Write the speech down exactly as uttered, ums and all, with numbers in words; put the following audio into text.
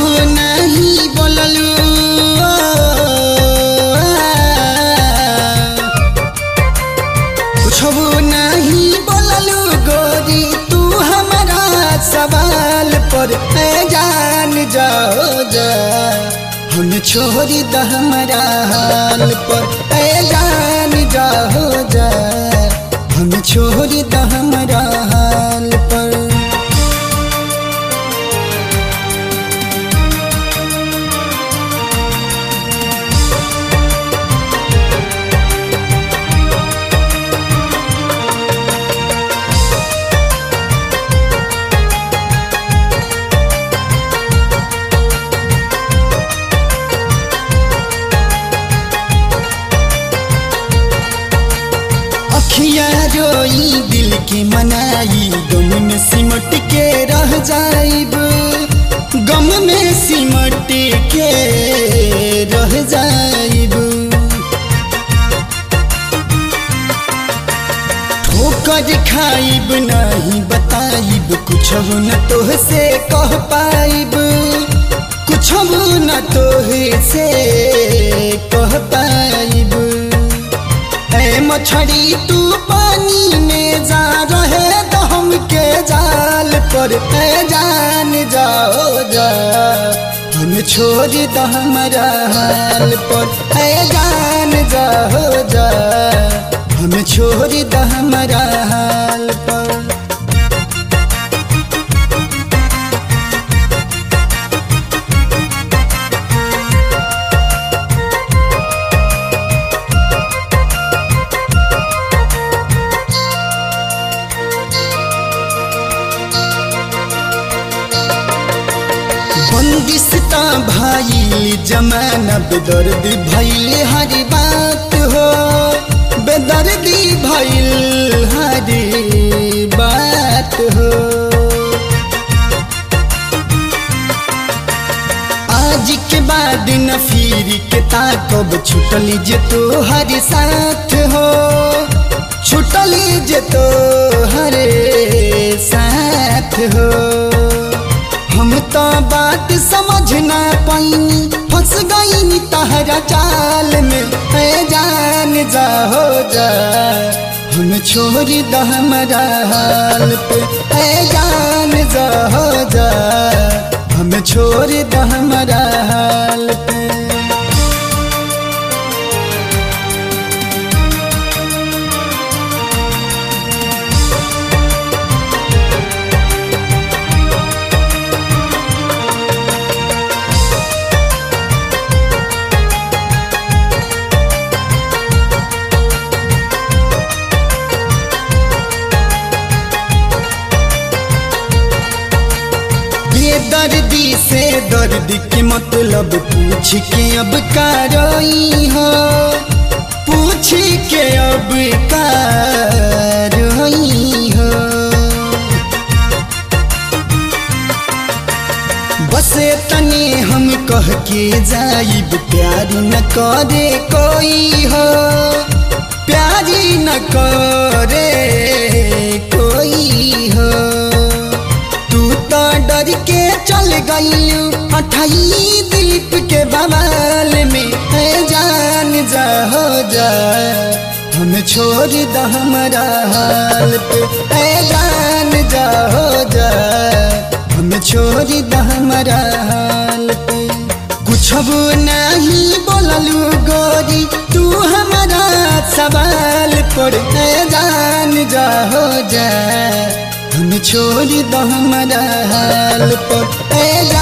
नहीं बोललू कुछ नहीं बोललू गोरी तू हमारा सवाल पर जान जाओ जा हम छोड़ी द हमारा हाल पर जान जाओ जा हम छोड़ी द हमारा हाल पर। अखियाँ रोई दिल की मनाई गम में सिमट के रह जाइब गम में सिमट के रह जाइब ठोकर खाइब नहीं बताइब कुछ न तोह से कह पाइब कुछ न तोह से कह पाइब। मछड़ी तू पानी में जा रहे तो हम के जाल पर जान जाओ जा हम छोड़ द हमारा हाल पर जान जाओ जा हम छोड़ द हमारा हाल पर। बंदिशता भाई जमाना बेदर्दी भइल हर बात हो बेदर्दी भइल हर बात हो। आज के बाद न फिर के ताकब छुटली जे तो हर साथ हो छुटली जे तो हर साथ हो। हम तो बात समझ ना पाई फंस गई तहरा चाल में जान जाओ जा हम छोड़ द हमारा हाल पे जान जाओ जा हम छोड़ द हमारा हाल पे। दर्दी से दर्द के मतलब पूछ के अब का रोई हो पूछ के अब का रोई हो। बसे तने हम कह के जाइब प्यार न करे कोई हो प्यार न करे कोई हो। डर के चल गई अठाई दिलीप के बवाल में जान जाओ जा हम छोड़ द हमारा हाल पे जान जाओ जा हम छोड़ द हमारा हाल पे। कुछ नहीं बोललू गोरी तू हमारा सवाल पर जान जाओ जा हम छोड़ द हमारा हाल पर